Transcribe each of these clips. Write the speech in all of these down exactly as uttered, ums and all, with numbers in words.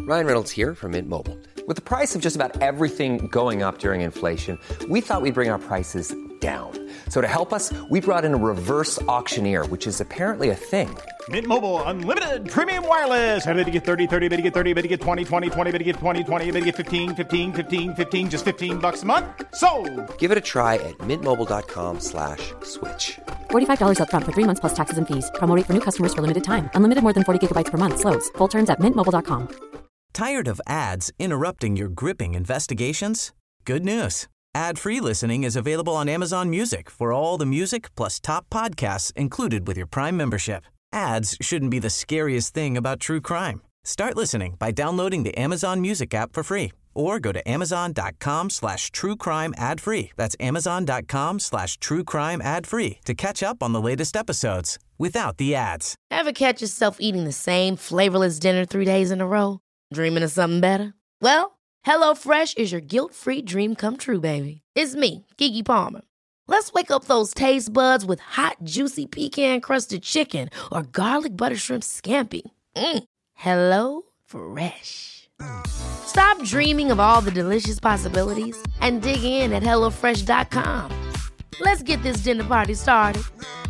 Ryan Reynolds here from Mint Mobile. With the price of just about everything going up during inflation, we thought we'd bring our prices down. So to help us, we brought in a reverse auctioneer, which is apparently a thing. Mint Mobile Unlimited Premium Wireless. How to get thirty, thirty, how to get thirty, how to get twenty, twenty, twenty, how to get twenty, twenty, how to get fifteen, fifteen, fifteen, fifteen, just fifteen bucks a month? Sold! Give it a try at mintmobile.com slash switch. forty-five dollars up front for three months plus taxes and fees. Promo rate for new customers for limited time. Unlimited more than forty gigabytes per month. Slows full terms at mint mobile dot com. Tired of ads interrupting your gripping investigations? Good news. Ad-free listening is available on Amazon Music for all the music plus top podcasts included with your Prime membership. Ads shouldn't be the scariest thing about true crime. Start listening by downloading the Amazon Music app for free or go to amazon.com slash true crime ad free. That's amazon.com slash true crime ad free to catch up on the latest episodes without the ads. Ever catch yourself eating the same flavorless dinner three days in a row? Dreaming of something better? Well, HelloFresh is your guilt-free dream come true, baby. It's me, Keke Palmer. Let's wake up those taste buds with hot, juicy pecan-crusted chicken or garlic butter shrimp scampi. Mm. Hello Fresh. Stop dreaming of all the delicious possibilities and dig in at hello fresh dot com. Let's get this dinner party started.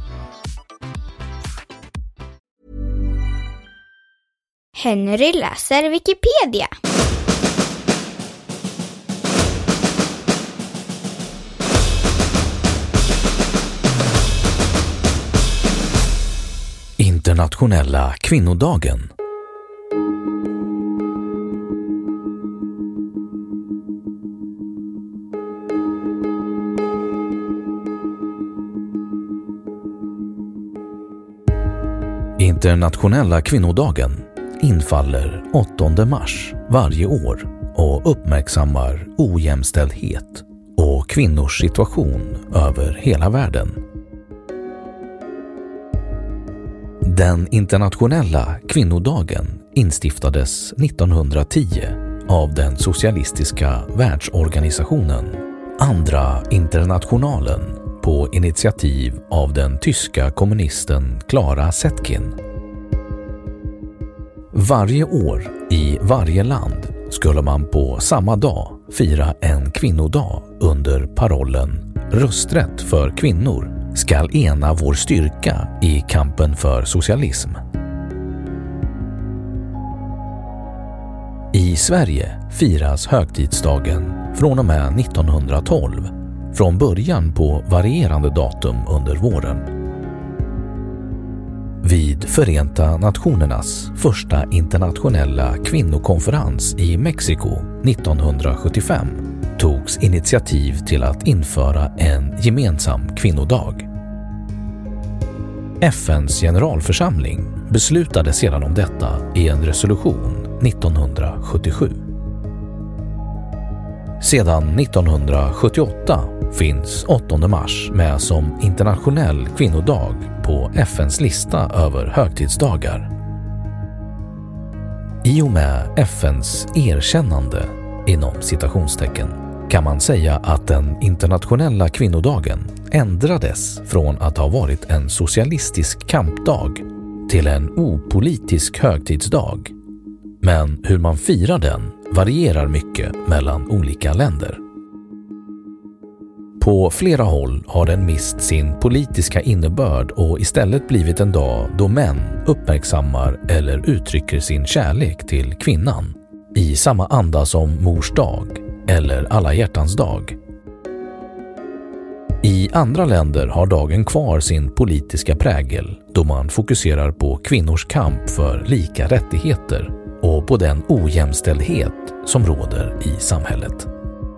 Henry läser Wikipedia. Internationella kvinnodagen. Internationella kvinnodagen infaller åttonde mars varje år och uppmärksammar ojämställdhet och kvinnors situation över hela världen. Den internationella kvinnodagen instiftades nittonhundratio av den socialistiska världsorganisationen Andra internationalen på initiativ av den tyska kommunisten Clara Zetkin. Varje år i varje land skulle man på samma dag fira en kvinnodag under parollen "Rösträtt för kvinnor skall ena vår styrka i kampen för socialism". I Sverige firas högtidsdagen från och med nittonhundratolv, från början på varierande datum under våren. Vid Förenta Nationernas första internationella kvinnokonferens i Mexiko nittonhundrasjuttiofem togs initiativ till att införa en gemensam kvinnodag. F N:s generalförsamling beslutade sedan om detta i en resolution nittonhundrasjuttiosju. Sedan nittonhundrasjuttioåtta finns åttonde mars med som internationell kvinnodag på F N:s lista över högtidsdagar. I och med F N:s erkännande inom citationstecken kan man säga att den internationella kvinnodagen ändrades från att ha varit en socialistisk kampdag till en opolitisk högtidsdag. Men hur man firar den varierar mycket mellan olika länder. På flera håll har den mist sin politiska innebörd och istället blivit en dag då män uppmärksammar eller uttrycker sin kärlek till kvinnan i samma anda som Mors dag eller Alla hjärtans dag. I andra länder har dagen kvar sin politiska prägel då man fokuserar på kvinnors kamp för lika rättigheter och på den ojämställdhet som råder i samhället.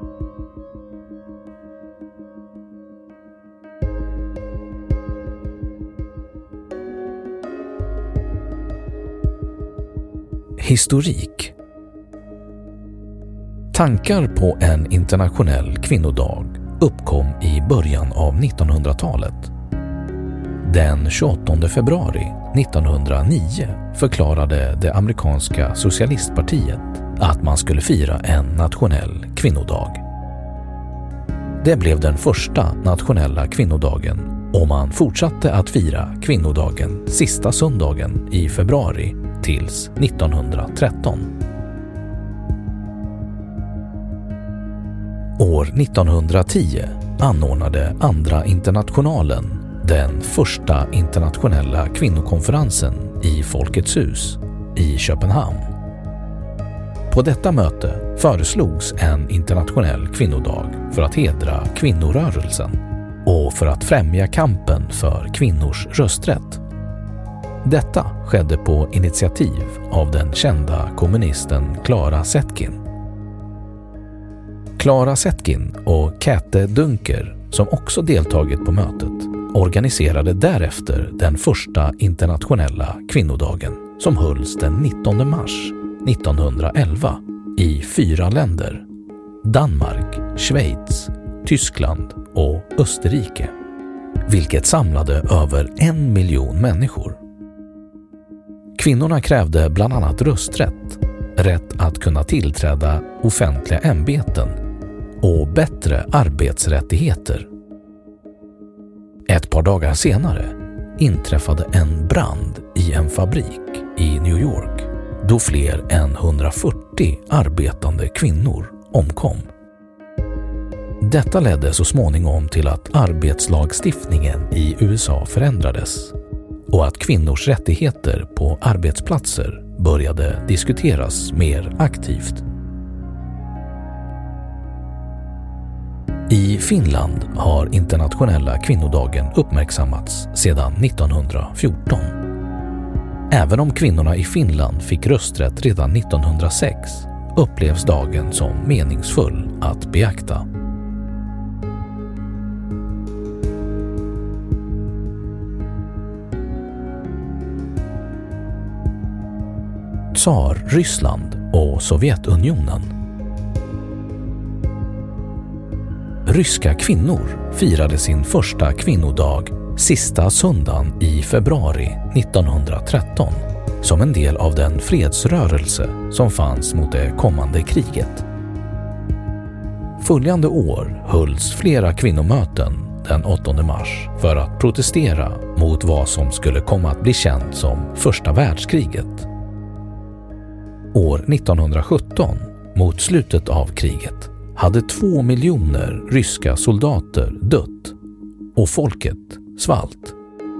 Historik. Tankar på en internationell kvinnodag uppkom i början av nittonhundratalet. Den tjugoåttonde februari nittonhundranio förklarade det amerikanska socialistpartiet att man skulle fira en nationell kvinnodag. Det blev den första nationella kvinnodagen och man fortsatte att fira kvinnodagen sista söndagen i februari tills nittonhundratretton. År nittonhundratio anordnade Andra internationalen den första internationella kvinnokonferensen i Folkets hus i Köpenhamn. På detta möte föreslogs en internationell kvinnodag för att hedra kvinnorörelsen och för att främja kampen för kvinnors rösträtt. Detta skedde på initiativ av den kända kommunisten Clara Zetkin. Clara Zetkin och Käthe Dunker, som också deltagit på mötet, organiserade därefter den första internationella kvinnodagen som hölls den nittonde mars nittonhundraelva i fyra länder: Danmark, Schweiz, Tyskland och Österrike, vilket samlade över en miljon människor. Kvinnorna krävde bland annat rösträtt, rätt att kunna tillträda offentliga ämbeten och bättre arbetsrättigheter. Ett par dagar senare inträffade en brand i en fabrik i New York då fler än hundrafyrtio arbetande kvinnor omkom. Detta ledde så småningom till att arbetslagstiftningen i U S A förändrades och att kvinnors rättigheter på arbetsplatser började diskuteras mer aktivt. I Finland har internationella kvinnodagen uppmärksammats sedan nittonhundrafjorton. Även om kvinnorna i Finland fick rösträtt redan nittonhundrasex upplevs dagen som meningsfull att beakta. Tsar Ryssland och Sovjetunionen. Ryska kvinnor firade sin första kvinnodag sista söndagen i februari nittonhundratretton som en del av den fredsrörelse som fanns mot det kommande kriget. Följande år hölls flera kvinnomöten den åttonde mars för att protestera mot vad som skulle komma att bli känt som första världskriget. År nittonhundrasjutton, mot slutet av kriget, hade två miljoner ryska soldater dött och folket svalt.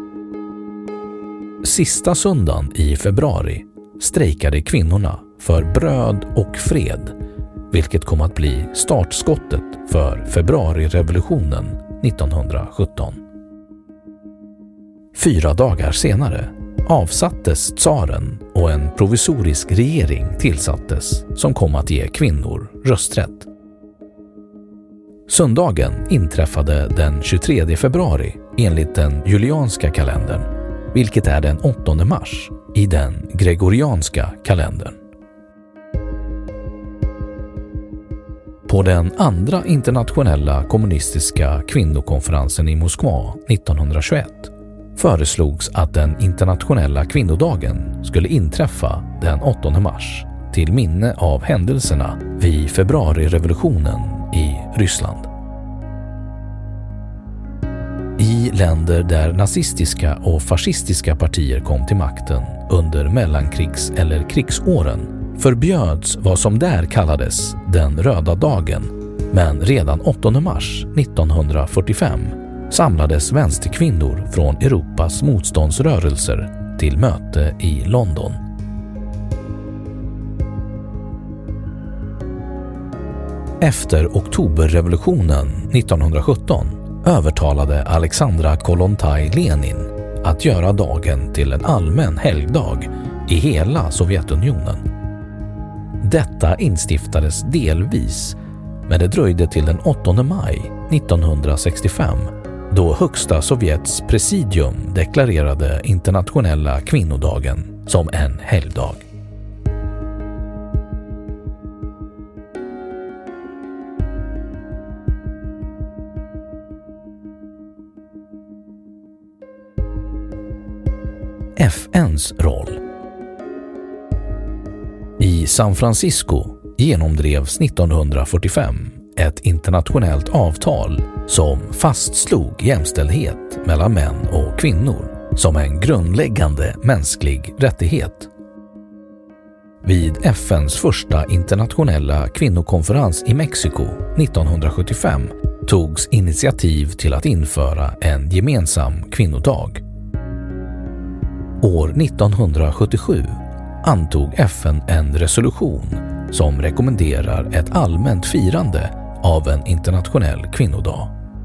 Sista söndagen i februari strejkade kvinnorna för bröd och fred, vilket kom att bli startskottet för februarirevolutionen nittonhundrasjutton. Fyra dagar senare avsattes tsaren och en provisorisk regering tillsattes som kom att ge kvinnor rösträtt. Söndagen inträffade den tjugotredje februari enligt den julianska kalendern, vilket är den åttonde mars i den gregorianska kalendern. På den andra internationella kommunistiska kvinnokonferensen i Moskva nittonhundratjugoett föreslogs att den internationella kvinnodagen skulle inträffa den åttonde mars till minne av händelserna vid februarirevolutionen i Ryssland. I länder där nazistiska och fascistiska partier kom till makten under mellankrigs- eller krigsåren förbjöds vad som där kallades den röda dagen, men redan åttonde mars nittonhundrafyrtiofem samlades vänsterkvinnor från Europas motståndsrörelser till möte i London. Efter oktoberrevolutionen nittonhundrasjutton övertalade Alexandra Kollontaj Lenin att göra dagen till en allmän helgdag i hela Sovjetunionen. Detta instiftades delvis, men det dröjde till den åttonde maj nittonhundrasextiofem då Högsta Sovjets presidium deklarerade internationella kvinnodagen som en helgdag. F N:s roll. I San Francisco genomdrevs nittonhundrafyrtiofem ett internationellt avtal som fastslog jämställdhet mellan män och kvinnor som en grundläggande mänsklig rättighet. vid F N:s första internationella kvinnokonferens i Mexiko nittonhundrasjuttiofem togs initiativ till att införa en gemensam kvinnodag. År nittonhundrasjuttiosju antog F N en resolution som rekommenderar ett allmänt firande av en internationell kvinnodag.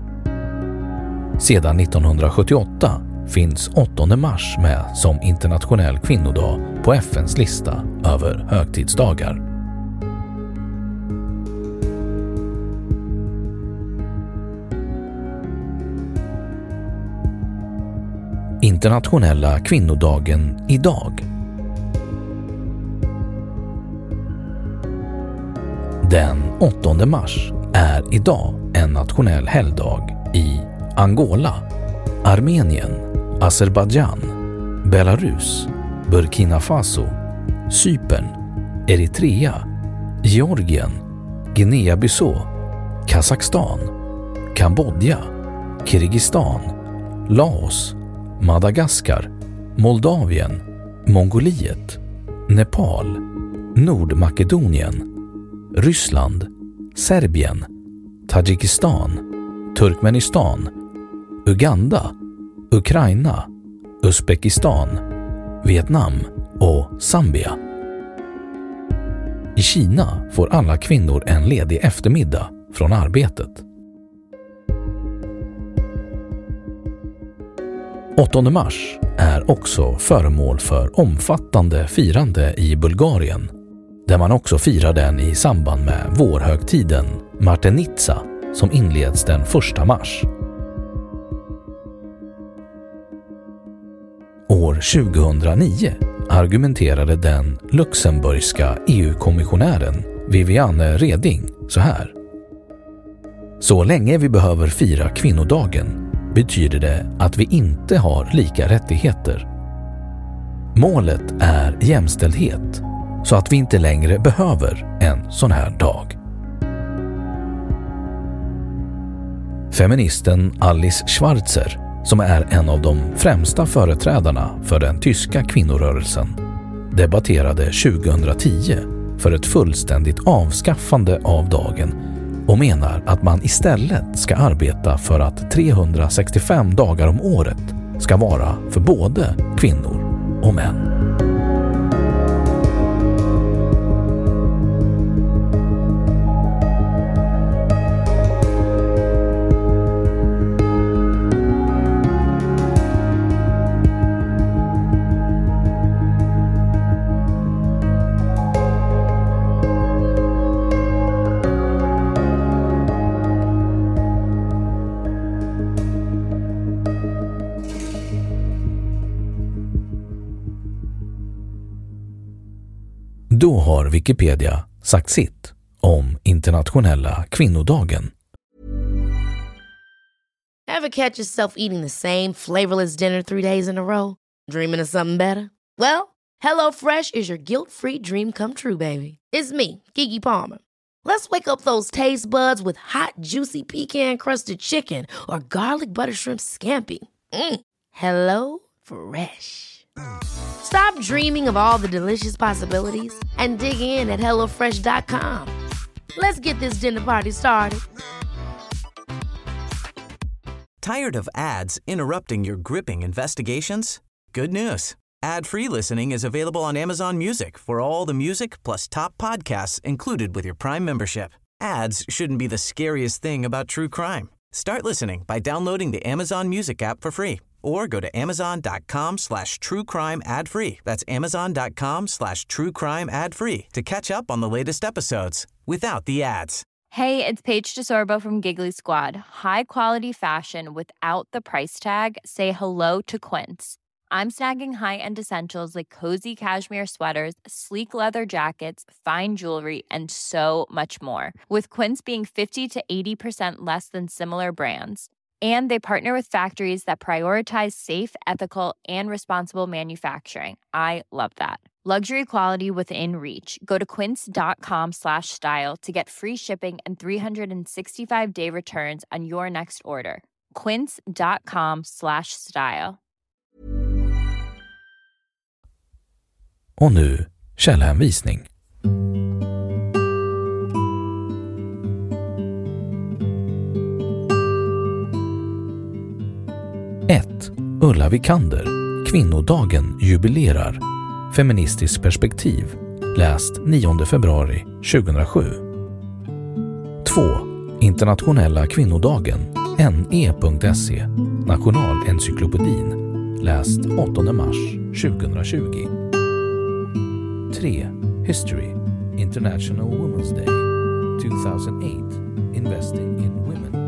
Sedan nittonhundrasjuttioåtta finns åttonde mars med som internationell kvinnodag på F N:s lista över högtidsdagar. Internationella kvinnodagen idag. Den åttonde mars är idag en nationell helgdag i Angola, Armenien, Azerbaijan, Belarus, Burkina Faso, Cypern, Eritrea, Georgien, Guinea-Bissau, Kazakstan, Kambodja, Kirgisistan, Laos, Madagaskar, Moldavien, Mongoliet, Nepal, Nordmakedonien, Ryssland, Serbien, Tadzjikistan, Turkmenistan, Uganda, Ukraina, Uzbekistan, Vietnam och Zambia. I Kina får alla kvinnor en ledig eftermiddag från arbetet. åttonde mars är också föremål för omfattande firande i Bulgarien, där man också firar den i samband med vårhögtiden Martenitsa som inleds den första mars. År tjugohundranio argumenterade den luxemburgska E U-kommissionären Viviane Reding så här: så länge vi behöver fira kvinnodagen betyder det att vi inte har lika rättigheter. Målet är jämställdhet, så att vi inte längre behöver en sån här dag. Feministen Alice Schwarzer, som är en av de främsta företrädarna för den tyska kvinnorörelsen, debatterade tjugohundratio för ett fullständigt avskaffande av dagen och menar att man istället ska arbeta för att trehundrasextiofem dagar om året ska vara för både kvinnor och män. Då har Wikipedia sagt sitt om internationella kvinnodagen. Ever catch yourself eating the same flavorless dinner three days in a row? Dreaming of something better? Well, HelloFresh is your guilt-free dream come true, baby. It's me, Keke Palmer. Let's wake up those taste buds with hot, juicy pecan-crusted chicken or garlic butter shrimp scampi. Mm. Hello Fresh. Stop dreaming of all the delicious possibilities and dig in at hello fresh dot com. Let's get this dinner party started. Tired of ads interrupting your gripping investigations? Good news. Ad-free listening is available on Amazon Music for all the music plus top podcasts included with your Prime membership. Ads shouldn't be the scariest thing about true crime. Start listening by downloading the Amazon Music app for free or go to amazon.com slash true crime ad free. That's amazon.com slash true crime ad free to catch up on the latest episodes without the ads. Hey, it's Paige DeSorbo from Giggly Squad. High quality fashion without the price tag. Say hello to Quince. I'm snagging high-end essentials like cozy cashmere sweaters, sleek leather jackets, fine jewelry, and so much more. With Quince being fifty to eighty percent less than similar brands. And they partner with factories that prioritize safe, ethical, and responsible manufacturing. I love that. Luxury quality within reach. Go to quince.com slash style to get free shipping and three sixty-five day returns on your next order. Quince.com slash style. Och nu Källhänvisning. ett. Ulla Vikander. Kvinnodagen jubilerar. Feministiskt perspektiv. Läst nionde februari tjugohundrasju. två. Internationella kvinnodagen. N E punkt se. Nationalencyklopedin. Läst åttonde mars tjugohundratjugo. tre. History. International Women's Day. two thousand eight. Investing in Women.